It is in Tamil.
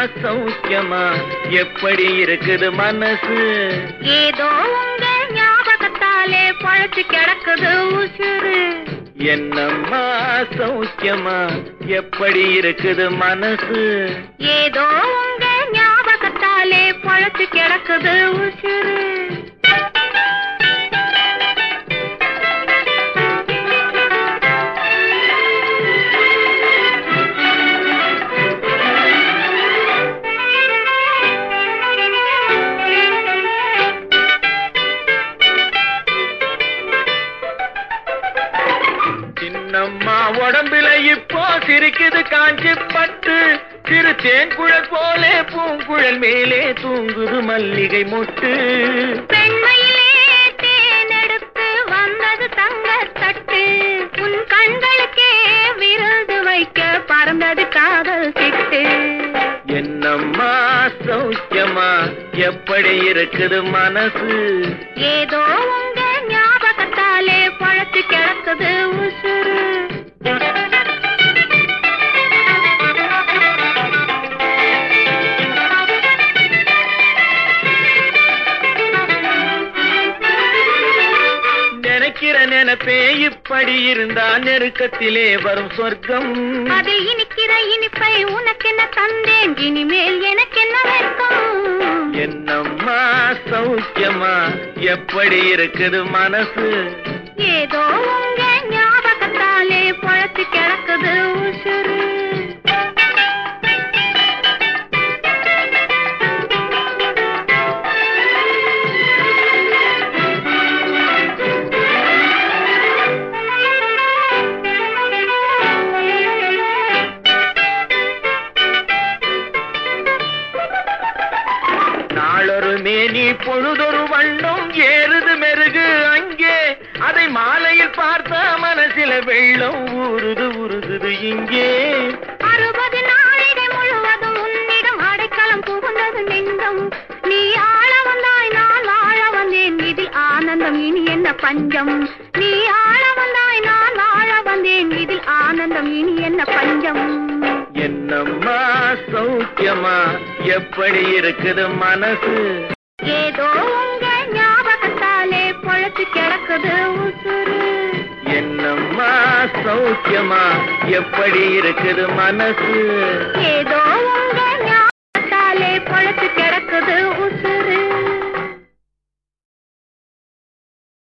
சௌக்கியமா எப்படி இருக்குது மனசு? ஏதோ உங்க ஞாபகத்தாலே பழச்சு கிடக்குது உசுறு. என்னம்மா சௌக்கியமா எப்படி இருக்குது மனசு? ஏதோ உங்க ஞாபகத்தாலே பழச்சு கிடக்குது உசுறு. சின்னம்மா உடம்புல இப்போ சிரிக்குது காஞ்சி பட்டு, சிறு தேன்குழல் போலே பூங்குழல் மேலே தூங்குது மல்லிகை மொட்டு. பெண்மையிலே தேனெடுத்து வந்தது தங்கத்தட்டு, உன் கண்களுக்கே விருது வைக்க பறந்தது காதல் சிட்டு. என்னம்மா சௌக்கியமா எப்படி இருக்குது மனசு? ஏதோ உங்க ஞாபகத்தாலே பழச்சு கிடக்குது உசுறு. நினைக்கிற நினைப்பே இப்படி இருந்தா நெருக்கத்திலே வரும் சொர்க்கம். அதில் இனிக்கிற இனிப்பை உனக்கு என்ன தந்தேன், இனிமேல் எனக்கு என்ன வெட்கம்? என்னம்மா சௌக்கியமா எப்படி இருக்குது மனசு? ஏதோ உங்க ஞாபகத்தாலே பழச்சு கிடக்குது உசுறு. நாளொரு மேனி பொழுதொரு வண்ணம் ஏறுது மெருகு அங்கே, அதை மாலையில் பார்த்த மனசில வெள்ளம் ஊறுது உருகுது இங்கே. 60 நாளிடை முழுவதும் உன்னிடம் அடைக்கலம் புகுந்தது நெஞ்சம். நீ ஆள வந்தாய் நான் வாழ வந்தேன், இதில் ஆனந்தம் இனி என்ன பஞ்சம்? நீ ஆள வந்தாய் நான் வாழ வந்தேன், இதில் ஆனந்தம் இனி என்ன பஞ்சம்? என்னம்மா சௌக்கியமா எப்படி இருக்குது மனசு? ஏதோ உங்க ஞாபகத்தாலே பொழச்சு கிடக்குது உசுறு. என்னம்மா சௌக்கியமா எப்படி இருக்குது மனசு? ஏதோ